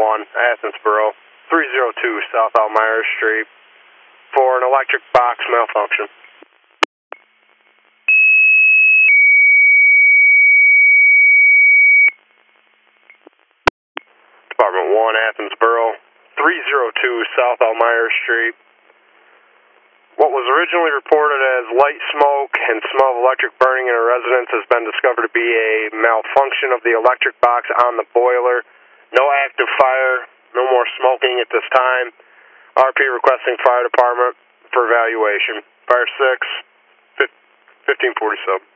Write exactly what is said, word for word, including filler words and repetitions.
one, Athensboro, three oh two South Elmira Street, for an electric box malfunction. Department one, Athensboro, three oh two South Elmira Street. What was originally reported as light smoke and smell of electric burning in a residence has been discovered to be a malfunction of the electric box on the boiler. No active fire, no more smoking at this time. R P requesting fire department for evaluation. Fire six, fifteen forty-seven.